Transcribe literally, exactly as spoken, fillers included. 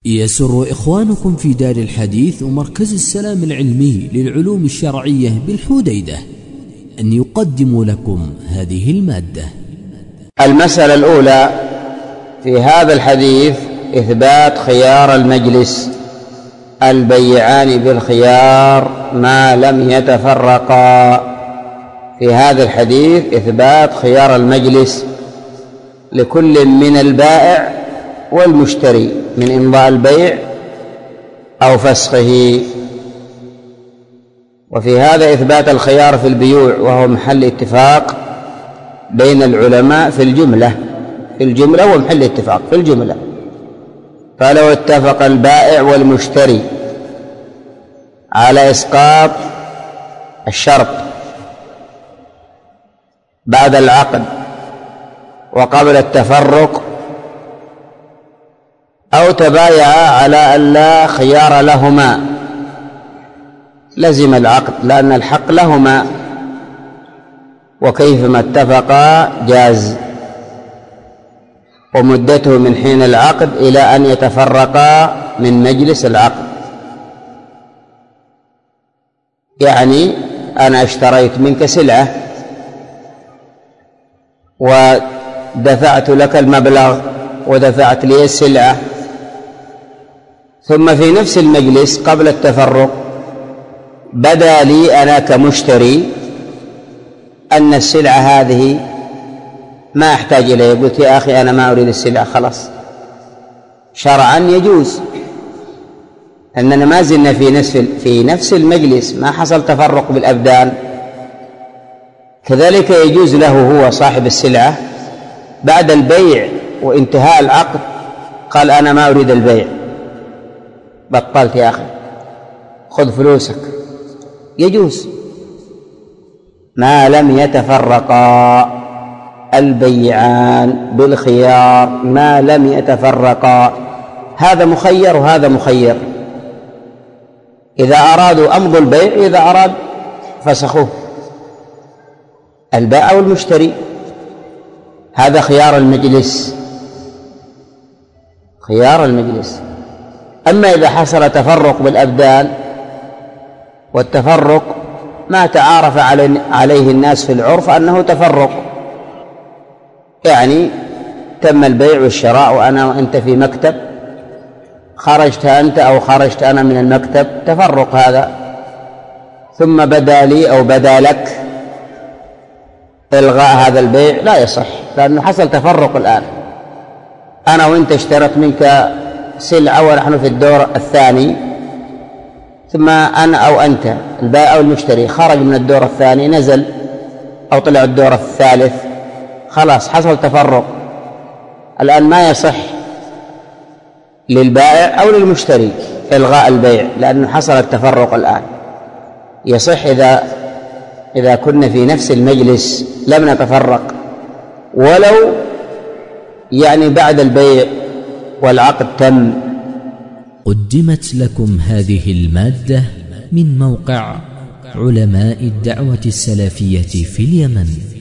يسر إخوانكم في دار الحديث ومركز السلام العلمي للعلوم الشرعية بالحديدة أن يقدموا لكم هذه المادة. المسألة الأولى في هذا الحديث إثبات خيار المجلس، البيعان بالخيار ما لم يتفرقا. في هذا الحديث إثبات خيار المجلس لكل من البائع والمشتري من إمضاء البيع أو فسخه. وفي هذا إثبات الخيار في البيوع، وهو محل اتفاق بين العلماء في الجملة في الجملة ومحل اتفاق في الجملة. فلو اتفق البائع والمشتري على إسقاط الشرط بعد العقد وقبل التفرق، أو تبايعا على أن لا خيار لهما، لزم العقد لأن الحق لهما، وكيفما اتفقا جاز، ومدته من حين العقد إلى أن يتفرقا من مجلس العقد. يعني أنا اشتريت منك سلعة ودفعت لك المبلغ ودفعت لي السلعة، ثم في نفس المجلس قبل التفرق بدا لي أنا كمشتري أن السلعة هذه ما أحتاج إليها، قلت يا أخي أنا ما أريد السلعة خلاص. شرعا يجوز أننا ما زلنا في نفس في نفس المجلس، ما حصل تفرق بالأبدان. كذلك يجوز له هو صاحب السلعة بعد البيع وانتهاء العقد قال أنا ما أريد البيع، بطلت يا أخي خذ فلوسك، يجوز ما لم يتفرقا. البيعان بالخيار ما لم يتفرقا، هذا مخير وهذا مخير. إذا أرادوا أمضوا البيع، إذا أراد فسخوه، البائع والمشتري. هذا خيار المجلس، خيار المجلس. أما إذا حصل تفرق بالأبدان، والتفرق ما تعارف عليه الناس في العرف أنه تفرق، يعني تم البيع والشراء وأنا وأنت في مكتب، خرجت أنت أو خرجت أنا من المكتب، تفرق هذا، ثم بدا لي أو بدا لك إلغاء هذا البيع، لا يصح لأنه حصل تفرق الآن. أنا وأنت اشترت منك سلعة ونحن في الدور الثاني، ثم أنا أو أنت البائع أو المشتري خرج من الدور الثاني نزل أو طلع الدور الثالث، خلاص حصل تفرق. الآن ما يصح للبائع أو للمشتري إلغاء البيع لأنه حصل التفرق الآن. يصح إذا إذا كنا في نفس المجلس لم نتفرق، ولو يعني بعد البيع والعقد تم. قدمت لكم هذه المادة من موقع علماء الدعوة السلفية في اليمن.